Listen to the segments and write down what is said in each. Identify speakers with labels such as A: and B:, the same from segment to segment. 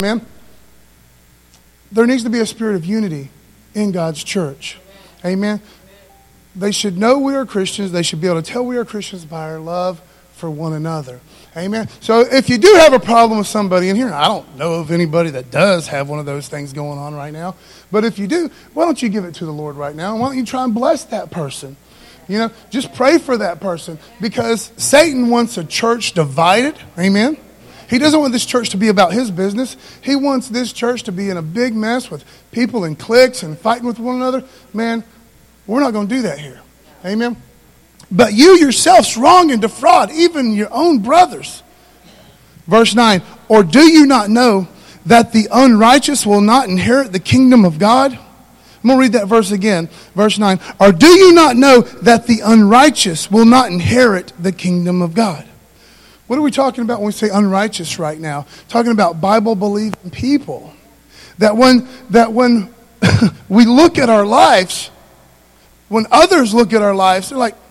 A: Amen. There needs to be a spirit of unity in God's church. Amen. They should know we are Christians. They should be able to tell we are Christians by our love for one another. Amen. So if you do have a problem with somebody in here, I don't know of anybody that does have one of those things going on right now. But if you do, why don't you give it to the Lord right now? Why don't you try and bless that person? You know, just pray for that person. Because Satan wants a church divided. Amen. He doesn't want this church to be about his business. He wants this church to be in a big mess with people in cliques and fighting with one another. Man, we're not going to do that here. Amen. But you yourselves wrong and defraud even your own brothers. Verse 9. Or do you not know that the unrighteous will not inherit the kingdom of God? I'm going to read that verse again. Verse 9. Or do you not know that the unrighteous will not inherit the kingdom of God? What are we talking about when we say unrighteous right now? Talking about Bible-believing people. That when we look at our lives, when others look at our lives, they're like,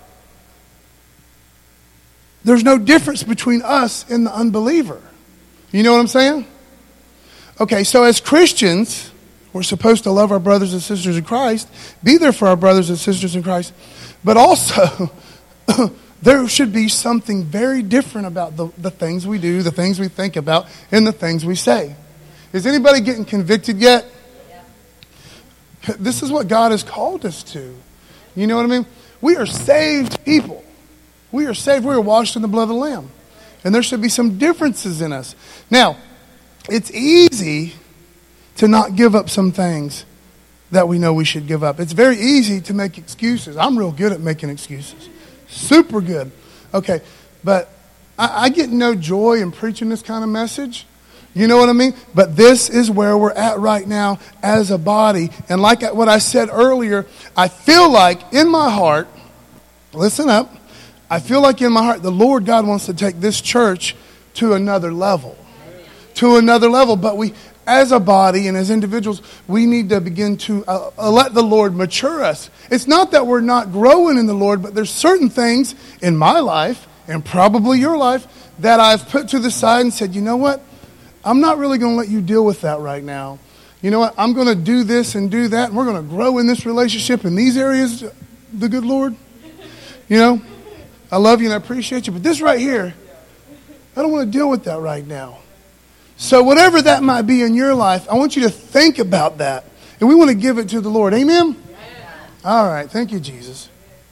A: there's no difference between us and the unbeliever. You know what I'm saying? Okay, so as Christians, we're supposed to love our brothers and sisters in Christ, be there for our brothers and sisters in Christ, but also there should be something very different about the things we do, the things we think about, and the things we say. Is anybody getting convicted yet? Yeah. This is what God has called us to. You know what I mean? We are saved people. We are saved. We are washed in the blood of the Lamb. And there should be some differences in us. Now, it's easy to not give up some things that we know we should give up. It's very easy to make excuses. I'm real good at making excuses. Super good. Okay, but I get no joy in preaching this kind of message. You know what I mean? But this is where we're at right now as a body. And like what I said earlier, I feel like in my heart, listen up, I feel like in my heart the Lord God wants to take this church to another level. To another level. But we, as a body and as individuals, we need to begin to let the Lord mature us. It's not that we're not growing in the Lord, but there's certain things in my life, and probably your life, that I've put to the side and said, you know what? I'm not really going to let you deal with that right now. You know what? I'm going to do this and do that, and we're going to grow in this relationship in these areas, the good Lord. You know, I love you and I appreciate you, but this right here, I don't want to deal with that right now. So whatever that might be in your life, I want you to think about that. And we want to give it to the Lord. Amen? All right. Thank you, Jesus.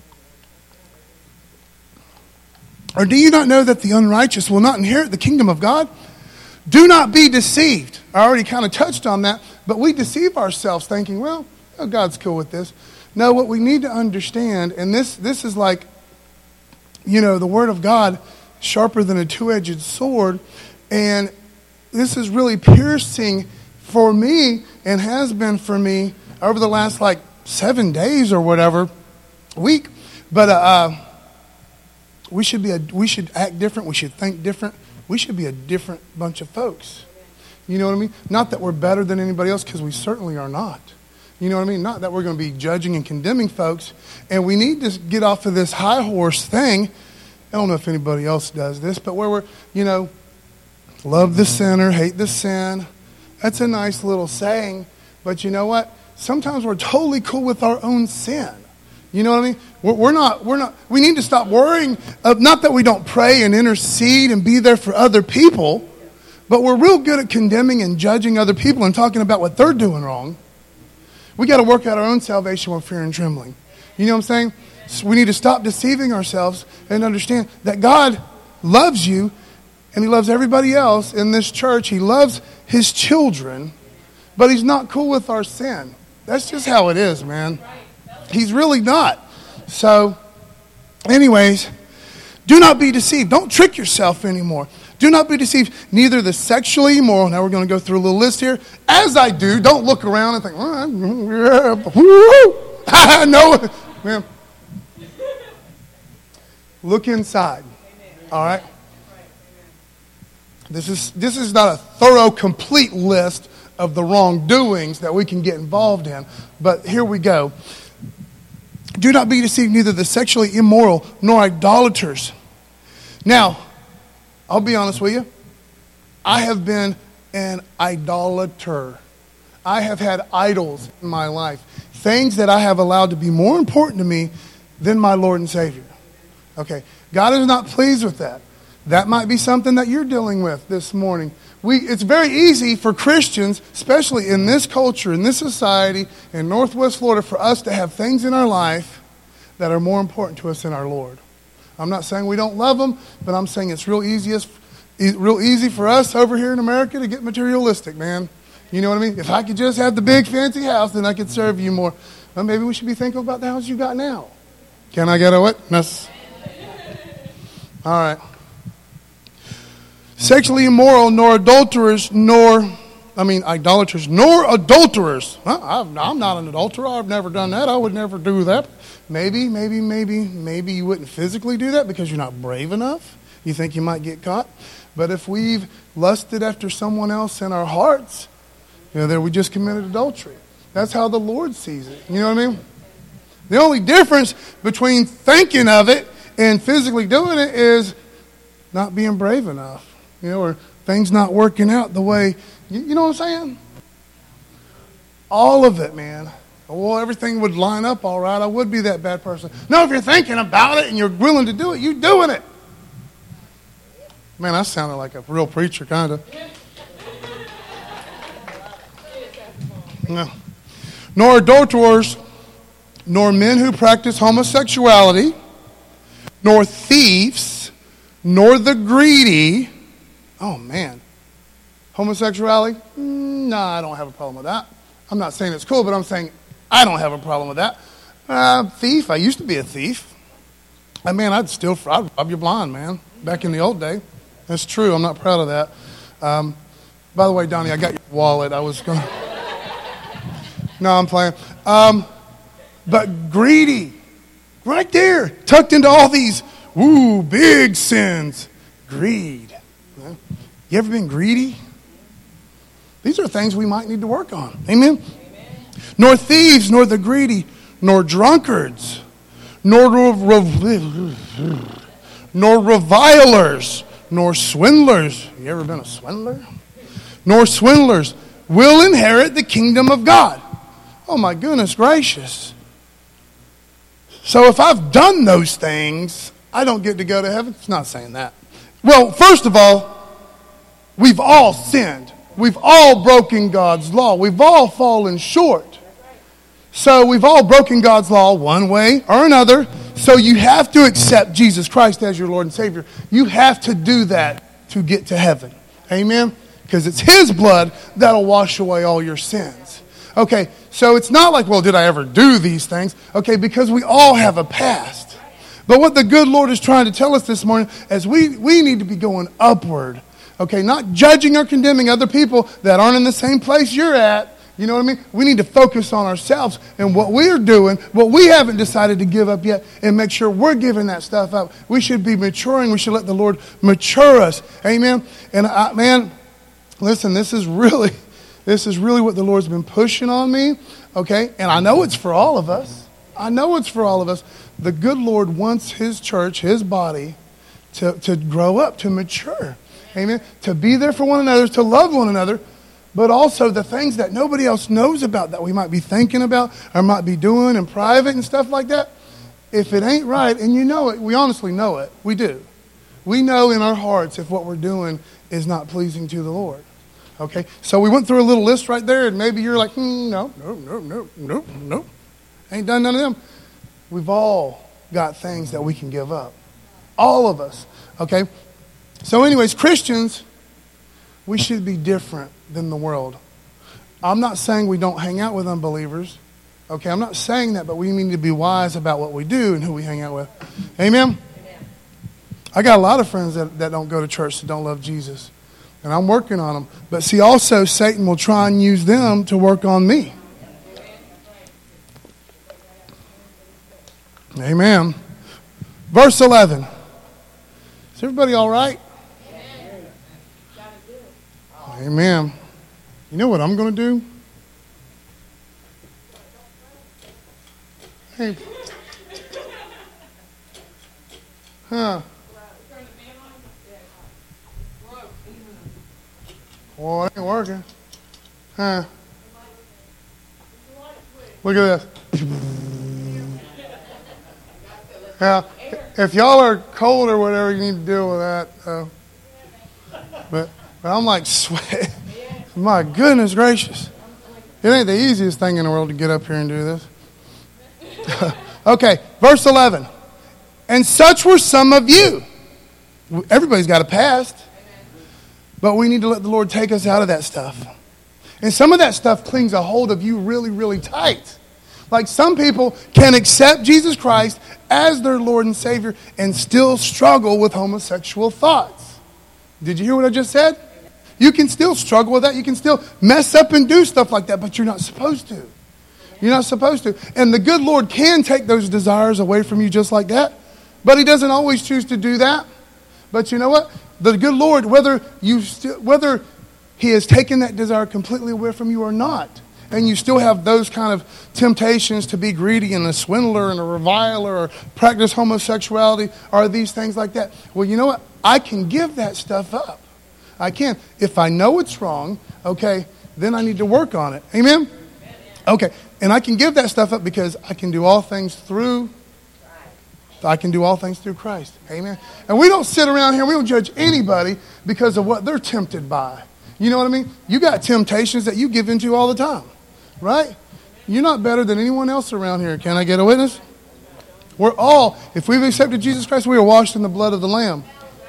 A: Or do you not know that the unrighteous will not inherit the kingdom of God? Do not be deceived. I already kind of touched on that. But we deceive ourselves thinking, well, oh, God's cool with this. No, what we need to understand, and this is like, you know, the Word of God, sharper than a two-edged sword. And this is really piercing for me and has been for me over the last 7 days or whatever, week. But we should act different. We should think different. We should be a different bunch of folks. You know what I mean? Not that we're better than anybody else, because we certainly are not. You know what I mean? Not that we're going to be judging and condemning folks. And we need to get off of this high horse thing. I don't know if anybody else does this, but where we're, you know, love the sinner, hate the sin. That's a nice little saying. But you know what? Sometimes we're totally cool with our own sin. You know what I mean? We're not, we need to stop worrying. Not that we don't pray and intercede and be there for other people, but we're real good at condemning and judging other people and talking about what they're doing wrong. We got to work out our own salvation with fear and trembling. You know what I'm saying? So we need to stop deceiving ourselves and understand that God loves you and He loves everybody else in this church. He loves His children, but He's not cool with our sin. That's just how it is, man. He's really not. So, anyways, do not be deceived. Don't trick yourself anymore. Do not be deceived. Neither the sexually immoral. Now we're going to go through a little list here. As I do, don't look around and think, no. Man. Look inside. All right? This is not a thorough, complete list of the wrongdoings that we can get involved in. But here we go. Do not be deceived, neither the sexually immoral nor idolaters. Now, I'll be honest with you. I have been an idolater. I have had idols in my life. Things that I have allowed to be more important to me than my Lord and Savior. Okay, God is not pleased with that. That might be something that you're dealing with this morning. It's very easy for Christians, especially in this culture, in this society, in Northwest Florida, for us to have things in our life that are more important to us than our Lord. I'm not saying we don't love Him, but I'm saying it's real easy for us over here in America to get materialistic, man. You know what I mean? If I could just have the big fancy house, then I could serve you more. Well, maybe we should be thinking about the house you got now. Can I get a witness? All right. Sexually immoral, nor idolaters, nor adulterers. I'm not an adulterer. I've never done that. I would never do that. Maybe you wouldn't physically do that because you're not brave enough. You think you might get caught. But if we've lusted after someone else in our hearts, then we just committed adultery. That's how the Lord sees it. You know what I mean? The only difference between thinking of it and physically doing it is not being brave enough. Or things not working out the way, you know what I'm saying? All of it, man. Well, everything would line up all right. I would be that bad person. No, if you're thinking about it and you're willing to do it, you're doing it. Man, I sounded like a real preacher, kind of. No. Nor adulterers, nor men who practice homosexuality, nor thieves, nor the greedy. Oh, man. Homosexuality? No, I don't have a problem with that. I'm not saying it's cool, but I'm saying I don't have a problem with that. Thief, I used to be a thief. I'd rob you blind, man, back in the old day. That's true. I'm not proud of that. By the way, Donnie, I got your wallet. I was going to... No, I'm playing. But greedy, right there, tucked into all these, big sins. Greed. You ever been greedy? These are things we might need to work on. Amen? Nor thieves, nor the greedy, nor drunkards, nor revilers, nor swindlers. You ever been a swindler? Nor swindlers will inherit the kingdom of God. Oh my goodness gracious. So if I've done those things, I don't get to go to heaven? It's not saying that. Well, first of all, we've all sinned. We've all broken God's law. We've all fallen short. So we've all broken God's law one way or another. So you have to accept Jesus Christ as your Lord and Savior. You have to do that to get to heaven. Amen? Because it's His blood that'll wash away all your sins. Okay, so it's not like, well, did I ever do these things? Okay, because we all have a past. But what the good Lord is trying to tell us this morning is we need to be going upward. Okay, not judging or condemning other people that aren't in the same place you're at. You know what I mean? We need to focus on ourselves and what we're doing, what we haven't decided to give up yet, and make sure we're giving that stuff up. We should be maturing. We should let the Lord mature us. Amen? And man, listen, this is really what the Lord's been pushing on me. Okay? And I know it's for all of us. The good Lord wants His church, His body, to grow up, to mature. Amen? To be there for one another, to love one another, but also the things that nobody else knows about that we might be thinking about or might be doing in private and stuff like that. If it ain't right, and you know it, we honestly know it. We do. We know in our hearts if what we're doing is not pleasing to the Lord. Okay? So we went through a little list right there, and maybe you're like, no. Ain't done none of them. We've all got things that we can give up. All of us. Okay? So anyways, Christians, we should be different than the world. I'm not saying we don't hang out with unbelievers. Okay, I'm not saying that, but we need to be wise about what we do and who we hang out with. Amen? I got a lot of friends that don't go to church, that don't love Jesus. And I'm working on them. But see, also, Satan will try and use them to work on me. Amen. Verse 11. Is everybody all right? Amen. You know what I'm going to do? Hey. Huh. Well, it ain't working. Huh. Look at this. Now, if y'all are cold or whatever, you need to deal with that. But I'm like sweating. My goodness gracious. It ain't the easiest thing in the world to get up here and do this. Okay, verse 11. And such were some of you. Everybody's got a past. But we need to let the Lord take us out of that stuff. And some of that stuff clings a hold of you really, really tight. Like some people can accept Jesus Christ as their Lord and Savior and still struggle with homosexual thoughts. Did you hear what I just said? You can still struggle with that. You can still mess up and do stuff like that, but you're not supposed to. You're not supposed to. And the good Lord can take those desires away from you just like that, but He doesn't always choose to do that. But you know what? The good Lord, whether He has taken that desire completely away from you or not, and you still have those kind of temptations to be greedy and a swindler and a reviler or practice homosexuality or these things like that. Well, you know what? I can give that stuff up. I can. If I know it's wrong, okay, then I need to work on it. Amen? Okay. And I can give that stuff up because I can do all things through Christ. Amen? And we don't sit around here, we don't judge anybody because of what they're tempted by. You know what I mean? You got temptations that you give into all the time. Right? You're not better than anyone else around here. Can I get a witness? We're all, if we've accepted Jesus Christ, we are washed in the blood of the Lamb.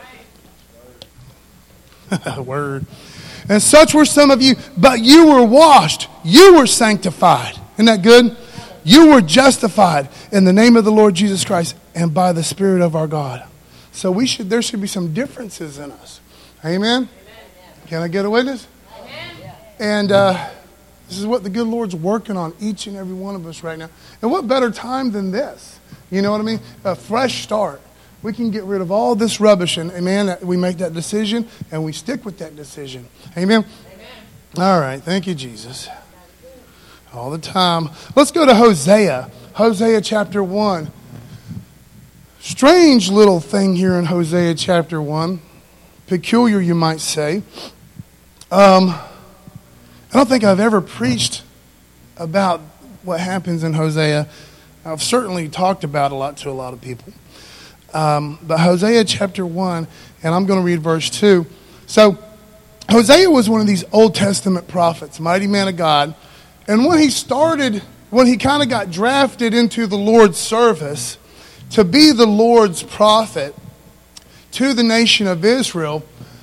A: Word. And such were some of you, but you were washed. You were sanctified. Isn't that good? You were justified in the name of the Lord Jesus Christ and by the Spirit of our God. So there should be some differences in us. Amen? Can I get a witness? And this is what the good Lord's working on each and every one of us right now. And what better time than this? You know what I mean? A fresh start. We can get rid of all this rubbish and, amen, we make that decision and we stick with that decision. Amen? All right. Thank you, Jesus. All the time. Let's go to Hosea. Hosea chapter 1. Strange little thing here in Hosea chapter 1. Peculiar, you might say. I don't think I've ever preached about what happens in Hosea. I've certainly talked about a lot to a lot of people. But Hosea chapter 1, and I'm going to read verse 2. So, Hosea was one of these Old Testament prophets, mighty man of God. And when he kind of got drafted into the Lord's service to be the Lord's prophet to the nation of Israel,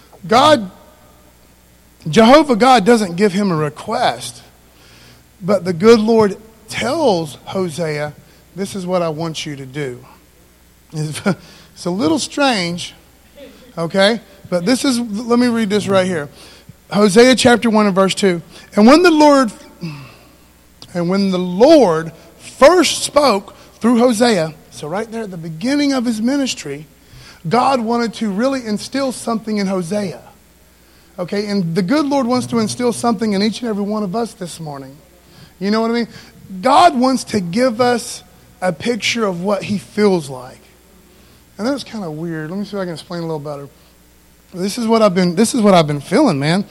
A: Jehovah God doesn't give him a request. But the good Lord tells Hosea, this is what I want you to do. It's a little strange, okay? But let me read this right here. Hosea chapter 1 and verse 2. And when the Lord first spoke through Hosea, so right there at the beginning of his ministry, God wanted to really instill something in Hosea. Okay, and the good Lord wants to instill something in each and every one of us this morning. You know what I mean? God wants to give us a picture of what He feels like. And that's kind of weird. Let me see if I can explain a little better. This is what I've been feeling, man.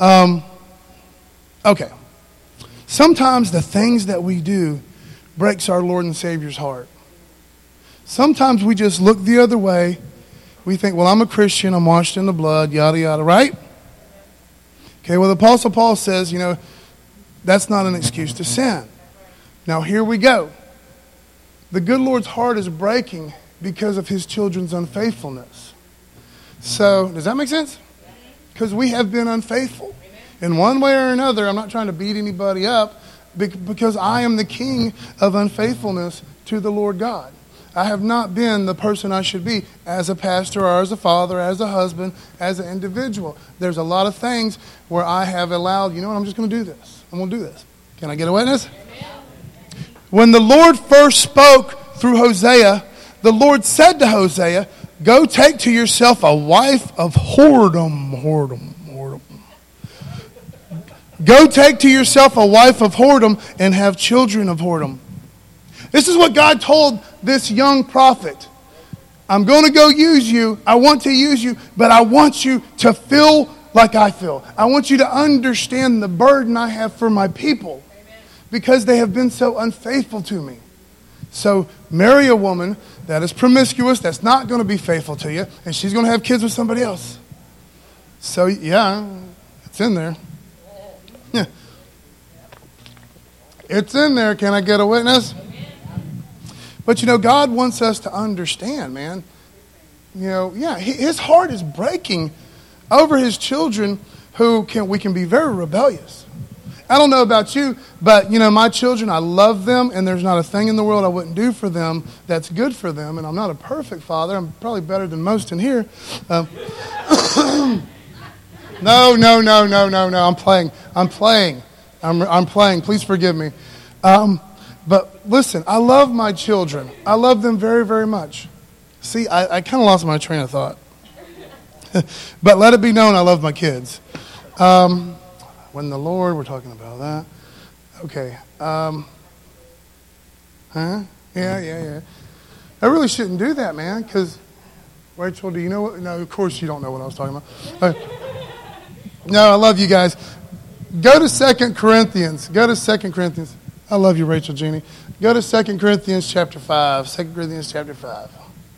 A: Okay. Sometimes the things that we do breaks our Lord and Savior's heart. Sometimes we just look the other way. We think, well, I'm a Christian, I'm washed in the blood, yada, yada, right? Okay, well, the Apostle Paul says, that's not an excuse to sin. Now, here we go. The good Lord's heart is breaking because of His children's unfaithfulness. So, does that make sense? Because we have been unfaithful. In one way or another, I'm not trying to beat anybody up, because I am the king of unfaithfulness to the Lord God. I have not been the person I should be as a pastor or as a father, as a husband, as an individual. There's a lot of things where I have allowed, I'm just going to do this. I'm going to do this. Can I get a witness? When the Lord first spoke through Hosea, the Lord said to Hosea, go take to yourself a wife of whoredom. Go take to yourself a wife of whoredom and have children of whoredom. This is what God told this young prophet. I'm going to go use you. I want to use you, but I want you to feel like I feel. I want you to understand the burden I have for my people because they have been so unfaithful to me. So marry a woman that is promiscuous, that's not going to be faithful to you, and she's going to have kids with somebody else. So, yeah, it's in there. Yeah. It's in there. Can I get a witness? But, God wants us to understand, man. His heart is breaking over his children we can be very rebellious. I don't know about you, but, my children, I love them, and there's not a thing in the world I wouldn't do for them that's good for them, and I'm not a perfect father. I'm probably better than most in here. No. I'm playing. I'm playing. Please forgive me. But listen, I love my children. I love them very, very much. See, I kind of lost my train of thought. But let it be known I love my kids. When the Lord, we're talking about that. Okay. Yeah. I really shouldn't do that, man, because, Rachel, do you know what? No, of course you don't know what I was talking about. No, I love you guys. Go to 2 Corinthians. I love you, Rachel, Jeannie. Go to 2 Corinthians chapter 5. 2 Corinthians chapter 5.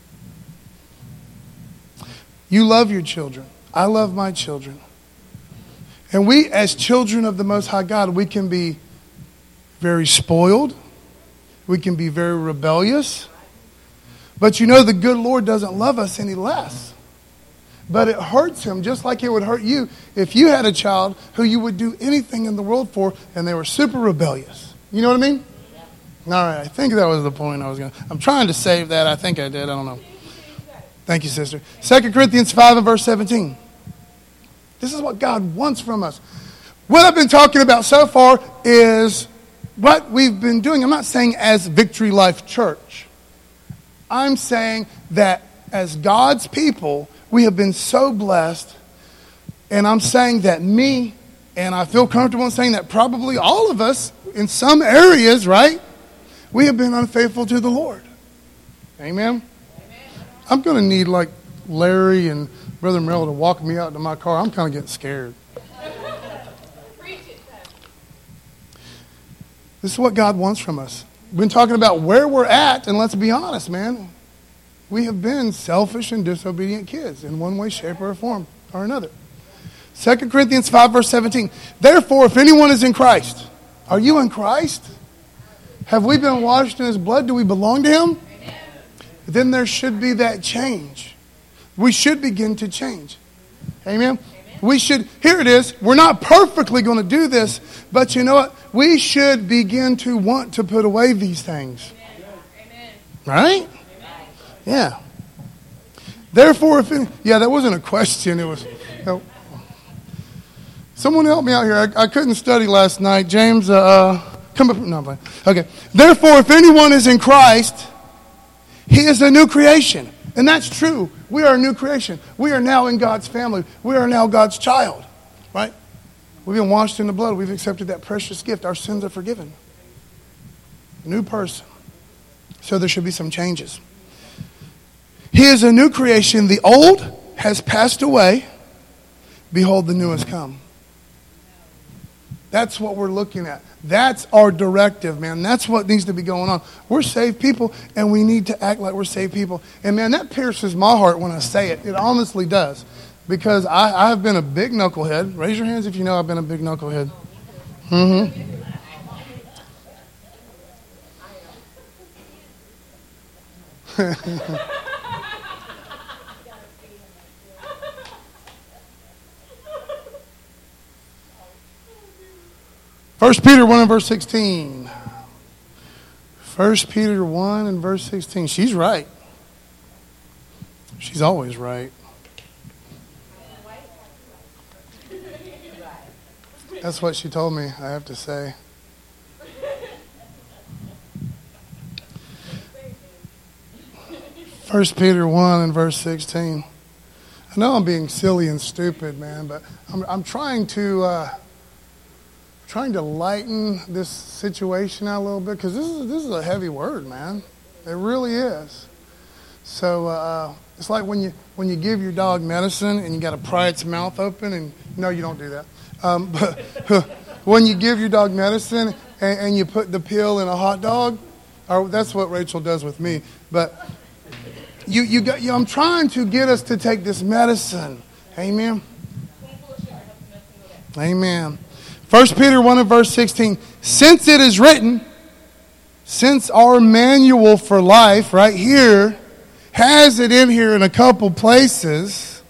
A: You love your children. I love my children. And we, as children of the Most High God, we can be very spoiled. We can be very rebellious. But the good Lord doesn't love us any less. But it hurts him just like it would hurt you if you had a child who you would do anything in the world for and they were super rebellious. You know what I mean? Yeah. All right, I think that was the point I was going to. I'm trying to save that. I think I did. I don't know. Thank you, sister. 2 Corinthians 5 and verse 17. This is what God wants from us. What I've been talking about so far is what we've been doing. I'm not saying as Victory Life Church. I'm saying that as God's people, we have been so blessed. And I'm saying that me, and I feel comfortable in saying that probably all of us in some areas, right? We have been unfaithful to the Lord. Amen? I'm going to need like Larry and Brother Merrill to walk me out to my car. I'm kind of getting scared. This is what God wants from us. We've been talking about where we're at, and let's be honest, man. We have been selfish and disobedient kids in one way, shape, or form or another. 2 Corinthians 5, verse 17. Therefore, if anyone is in Christ, are you in Christ? Have we been washed in his blood? Do we belong to him? Amen. Then there should be that change. We should begin to change. Amen? We should, here it is. We're not perfectly going to do this, but you know what? We should begin to want to put away these things. Amen. Right? Amen. Yeah. Therefore, that wasn't a question. It was, someone help me out here. I couldn't study last night. James, come up. No, I'm playing. Okay. Therefore, if anyone is in Christ, he is a new creation. And that's true. We are a new creation. We are now in God's family. We are now God's child. Right? We've been washed in the blood. We've accepted that precious gift. Our sins are forgiven. New person. So there should be some changes. He is a new creation. The old has passed away. Behold, the new has come. That's what we're looking at. That's our directive, man. That's what needs to be going on. We're saved people, and we need to act like we're saved people. And, man, that pierces my heart when I say it. It honestly does. Because I have been a big knucklehead. Raise your hands if you know I've been a big knucklehead. Mm-hmm. 1 Peter 1 and verse 16. 1 Peter 1 and verse 16. She's right. She's always right. That's what she told me, I have to say. First Peter 1 and verse 16. I know I'm being silly and stupid, man, but I'm trying to lighten this situation out a little bit because this is a heavy word, man. It really is. So it's like when you give your dog medicine and you got to pry its mouth open, and no, you don't do that. But when you give your dog medicine and you put the pill in a hot dog, or that's what Rachel does with me. But I'm trying to get us to take this medicine. Amen. Amen. 1 Peter 1 and verse 16. Since it is written, since our manual for life right here has it in here in a couple places.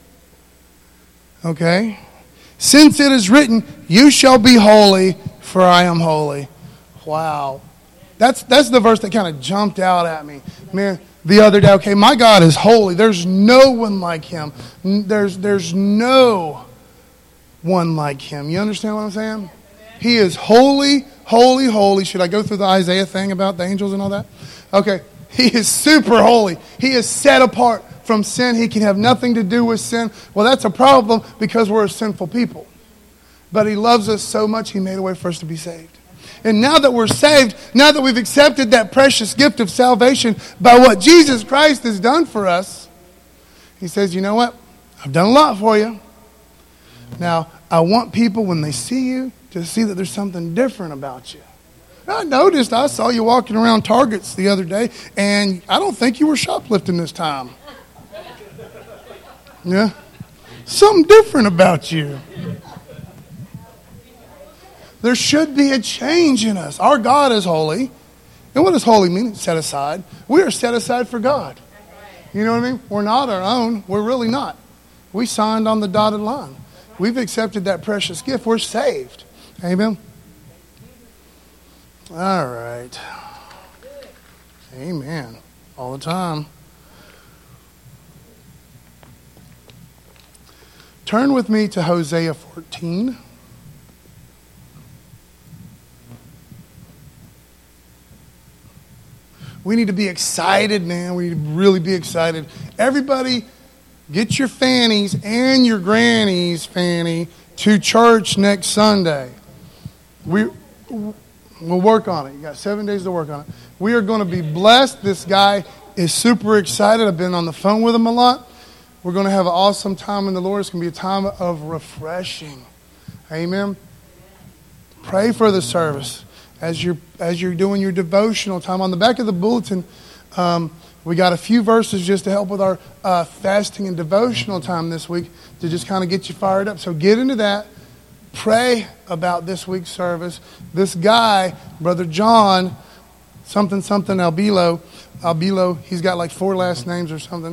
A: Okay. Since it is written, you shall be holy, for I am holy. Wow. That's the verse that kind of jumped out at me. Man, the other day, okay, my God is holy. There's no one like him. There's no one like him. You understand what I'm saying? He is holy, holy, holy. Should I go through the Isaiah thing about the angels and all that? Okay. He is super holy. He is set apart from sin. He can have nothing to do with sin. Well, that's a problem because we're a sinful people. But he loves us so much, he made a way for us to be saved. And now that we're saved, now that we've accepted that precious gift of salvation by what Jesus Christ has done for us, he says, you know what? I've done a lot for you. Now, I want people, when they see you, to see that there's something different about you. I saw you walking around Targets the other day, and I don't think you were shoplifting this time. Yeah? Something different about you. There should be a change in us. Our God is holy. And what does holy mean? Set aside. We are set aside for God. You know what I mean? We're not our own. We're really not. We signed on the dotted line. We've accepted that precious gift. We're saved. Amen? All right. Amen. All the time. Turn with me to Hosea 14. We need to be excited, man. We need to really be excited. Everybody, get your fannies and your granny's fanny to church next Sunday. We'll work on it. You got 7 days to work on it. We are going to be blessed. This guy is super excited. I've been on the phone with him a lot. We're going to have an awesome time in the Lord. It's going to be a time of refreshing. Amen. Pray for the service as you're doing your devotional time. On the back of the bulletin, we got a few verses just to help with our fasting and devotional time this week to just kind of get you fired up. So get into that. Pray about this week's service. This guy, Brother John, something Albilo, he's got like 4 last names or something.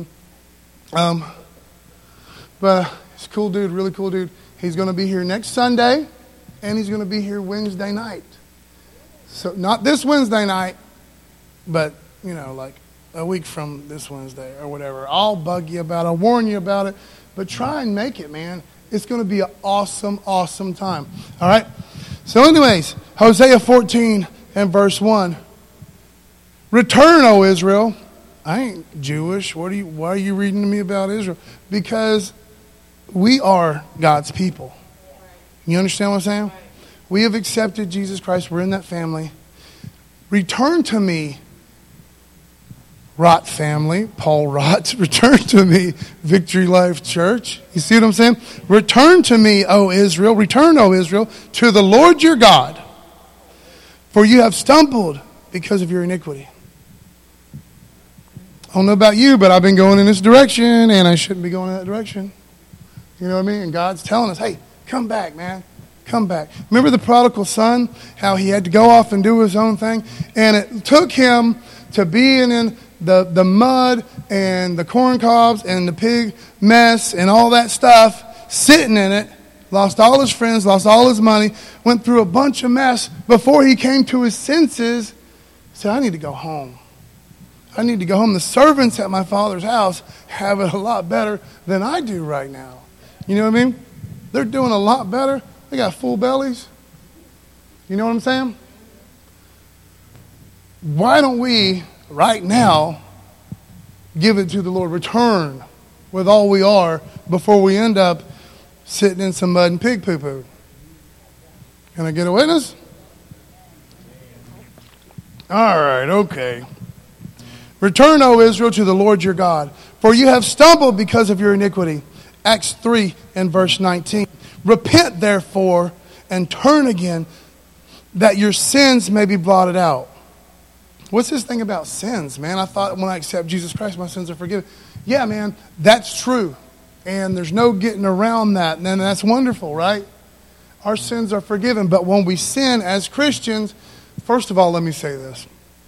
A: But he's a cool dude, really cool dude. He's going to be here next Sunday, and he's going to be here Wednesday night. So not this Wednesday night, but, like a week from this Wednesday or whatever. I'll bug you about it. I'll warn you about it. But try and make it, man. It's going to be an awesome, awesome time. All right? So anyways, Hosea 14 and verse 1. Return, O Israel. I ain't Jewish. Why are you reading to me about Israel? Because we are God's people. You understand what I'm saying? We have accepted Jesus Christ. We're in that family. Return to me, Rott family, Paul Rott. Return to me, Victory Life Church. You see what I'm saying? Return to me, O Israel. Return, O Israel, to the Lord your God. For you have stumbled because of your iniquity. I don't know about you, but I've been going in this direction, and I shouldn't be going in that direction. You know what I mean? And God's telling us, hey, come back, man. Come back. Remember the prodigal son? How he had to go off and do his own thing? And it took him to being in the mud and the corn cobs and the pig mess and all that stuff, sitting in it, lost all his friends, lost all his money, went through a bunch of mess before he came to his senses. Said, I need to go home. I need to go home. The servants at my father's house have it a lot better than I do right now. You know what I mean? They're doing a lot better. They got full bellies. You know what I'm saying? Why don't we, right now, give it to the Lord? Return with all we are before we end up sitting in some mud and pig poo-poo. Can I get a witness? All right, okay. Return, O Israel, to the Lord your God, for you have stumbled because of your iniquity. Acts 3 and verse 19. Repent, therefore, and turn again, that your sins may be blotted out. What's this thing about sins, man? I thought when I accept Jesus Christ, my sins are forgiven. Yeah, man, that's true. And there's no getting around that. And that's wonderful, right? Our sins are forgiven. But when we sin as Christians, first of all, let me say this.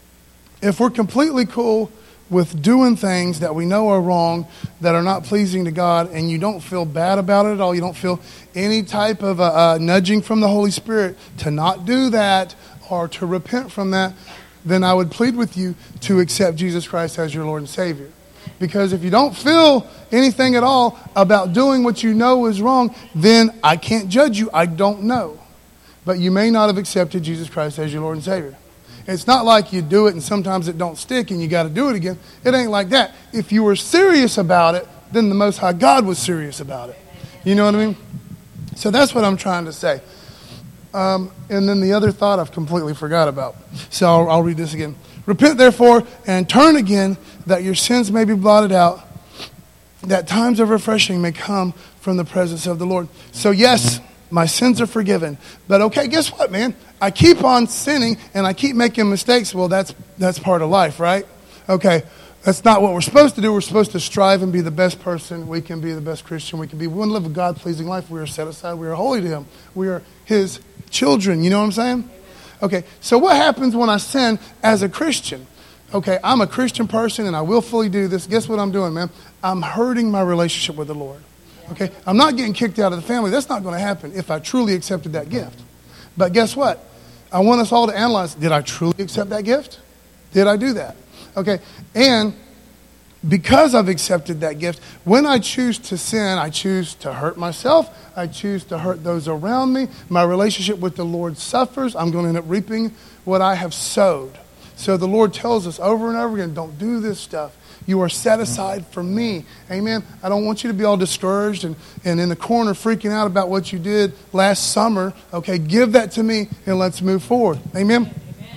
A: If we're completely cool with doing things that we know are wrong, that are not pleasing to God, and you don't feel bad about it at all, you don't feel any type of nudging from the Holy Spirit to not do that or to repent from that, then I would plead with you to accept Jesus Christ as your Lord and Savior. Because if you don't feel anything at all about doing what you know is wrong, then I can't judge you. I don't know. But you may not have accepted Jesus Christ as your Lord and Savior. It's not like you do it and sometimes it don't stick and you got to do it again. It ain't like that. If you were serious about it, then the Most High God was serious about it. You know what I mean? So that's what I'm trying to say. And then the other thought I've completely forgot about. So I'll read this again. Repent therefore and turn again, that your sins may be blotted out, that times of refreshing may come from the presence of the Lord. So yes, my sins are forgiven. But okay, guess what, man? I keep on sinning and I keep making mistakes. Well, that's part of life, right? Okay, that's not what we're supposed to do. We're supposed to strive and be the best person we can be, the best Christian we can be. We want to live a God-pleasing life. We are set aside. We are holy to Him. We are His children. You know what I'm saying? Okay, so what happens when I sin as a Christian? Okay, I'm a Christian person and I willfully do this. Guess what I'm doing, man? I'm hurting my relationship with the Lord. Okay, I'm not getting kicked out of the family. That's not going to happen if I truly accepted that gift. But guess what? I want us all to analyze, did I truly accept that gift? Did I do that? Okay, and because I've accepted that gift, when I choose to sin, I choose to hurt myself. I choose to hurt those around me. My relationship with the Lord suffers. I'm going to end up reaping what I have sowed. So the Lord tells us over and over again, don't do this stuff. You are set aside for me. Amen. I don't want you to be all discouraged and in the corner freaking out about what you did last summer. Okay, give that to me and let's move forward. Amen.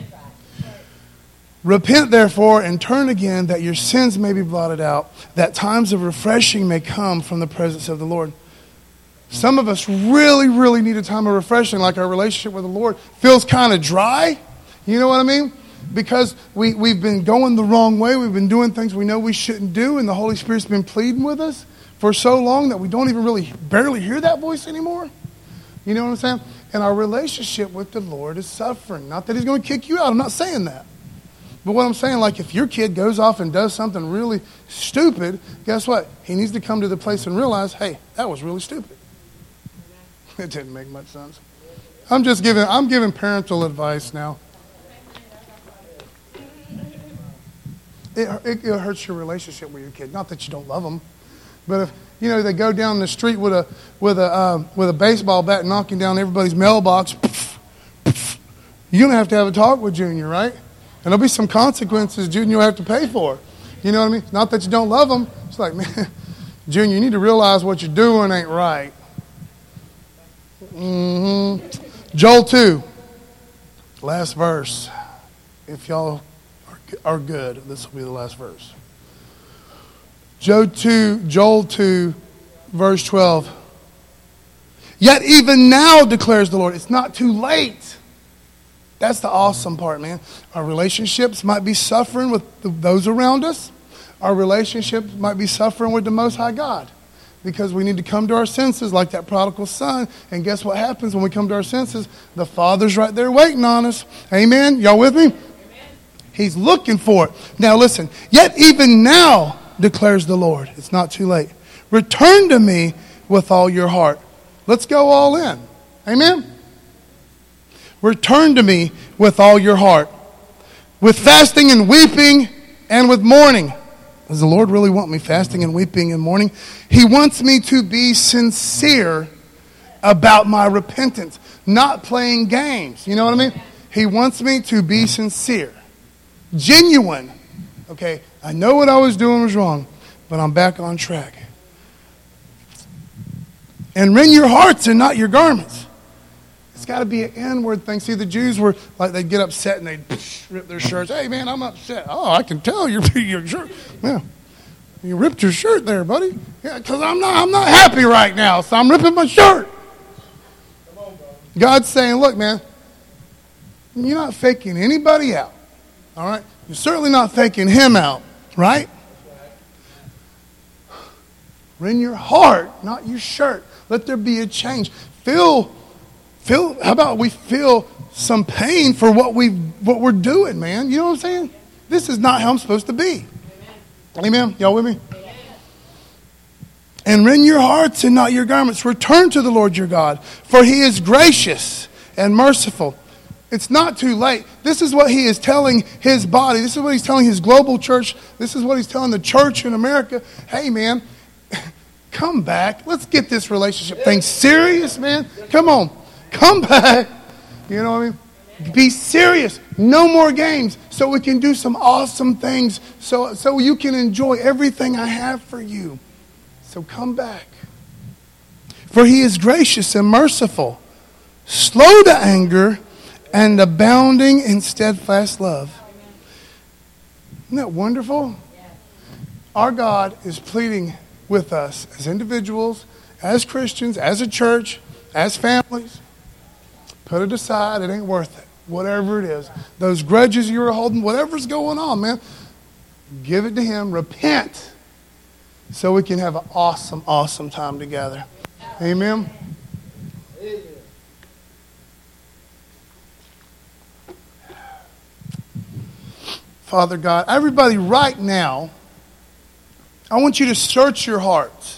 A: Repent, therefore, and turn again, that your sins may be blotted out, that times of refreshing may come from the presence of the Lord. Some of us really, really need a time of refreshing, like our relationship with the Lord feels kind of dry. You know what I mean? Because we've been going the wrong way. We've been doing things we know we shouldn't do, and the Holy Spirit's been pleading with us for so long that we don't even really barely hear that voice anymore. You know what I'm saying? And our relationship with the Lord is suffering. Not that He's going to kick you out. I'm not saying that. But what I'm saying, like if your kid goes off and does something really stupid, guess what? He needs to come to the place and realize, hey, that was really stupid. It didn't make much sense. I'm giving parental advice now. It hurts your relationship with your kid. Not that you don't love them, but if they go down the street with a baseball bat knocking down everybody's mailbox, you're gonna have to have a talk with Junior, right? And there'll be some consequences Junior will have to pay for. You know what I mean? Not that you don't love them. It's like, man, Junior, you need to realize what you're doing ain't right. Joel 2, last verse. If y'all are good, this will be the last verse. Joel 2, verse 12. Yet even now, declares the Lord, it's not too late. That's the awesome part, man. Our relationships might be suffering with those around us. Our relationships might be suffering with the Most High God. Because we need to come to our senses like that prodigal son. And guess what happens when we come to our senses? The Father's right there waiting on us. Amen? Y'all with me? Amen. He's looking for it. Now listen. Yet even now, declares the Lord. It's not too late. Return to me with all your heart. Let's go all in. Amen? Return to me with all your heart. With fasting and weeping and with mourning. Does the Lord really want me fasting and weeping and mourning? He wants me to be sincere about my repentance. Not playing games. You know what I mean? He wants me to be sincere. Genuine. Okay, I know what I was doing was wrong, but I'm back on track. And rend your hearts and not your garments. It's got to be an inward thing. See, the Jews were like, they'd get upset and they'd rip their shirts. Hey, man, I'm upset. Oh, I can tell your shirt. Yeah. You ripped your shirt there, buddy. Yeah, because I'm not happy right now, so I'm ripping my shirt. God's saying, look, man, you're not faking anybody out. All right? You're certainly not faking him out, right? Rend your heart, not your shirt. Let there be a change. How about we feel some pain for what we're doing, man? You know what I'm saying? This is not how I'm supposed to be. Amen? Y'all with me? Amen. And rend your hearts and not your garments. Return to the Lord your God, for he is gracious and merciful. It's not too late. This is what he is telling his body. This is what he's telling his global church. This is what he's telling the church in America. Hey, man, come back. Let's get this relationship thing serious, man. Come on. Come back. You know what I mean? Be serious. No more games so we can do some awesome things so you can enjoy everything I have for you. So come back. For he is gracious and merciful, slow to anger, and abounding in steadfast love. Isn't that wonderful? Our God is pleading with us as individuals, as Christians, as a church, as families. Put it aside. It ain't worth it. Whatever it is. Those grudges you were holding, whatever's going on, man, give it to him. Repent so we can have an awesome, awesome time together. Amen. Father God, everybody right now, I want you to search your hearts.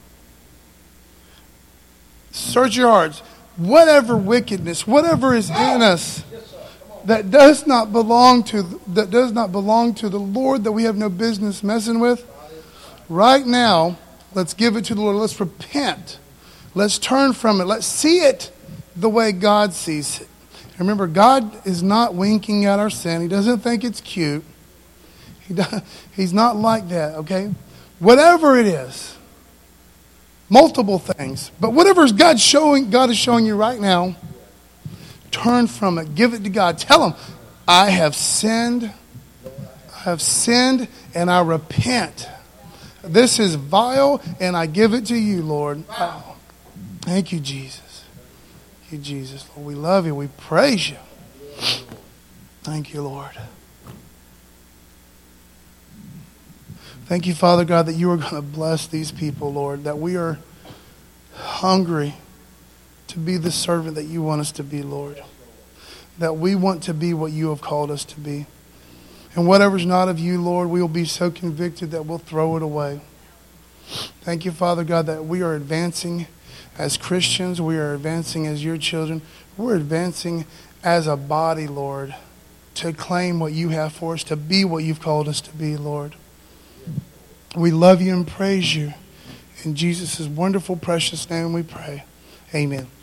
A: Search your hearts. Whatever wickedness, whatever is in us that does not belong to the Lord, that we have no business messing with, right now, let's give it to the Lord. Let's repent. Let's turn from it. Let's see it the way God sees it. Remember, God is not winking at our sin. He doesn't think it's cute. He's not like that, okay? Whatever it is, multiple things, but whatever God is showing you right now, turn from it. Give it to God. Tell him, I have sinned, and I repent. This is vile, and I give it to you, Lord. Oh, thank you, Jesus. Thank you, Jesus. Lord, we love you. We praise you. Thank you, Lord. Thank you, Father God, that you are going to bless these people, Lord, that we are hungry to be the servant that you want us to be, Lord, that we want to be what you have called us to be. And whatever's not of you, Lord, we will be so convicted that we'll throw it away. Thank you, Father God, that we are advancing as Christians. We are advancing as your children. We're advancing as a body, Lord, to claim what you have for us, to be what you've called us to be, Lord. We love you and praise you. In Jesus' wonderful, precious name we pray. Amen.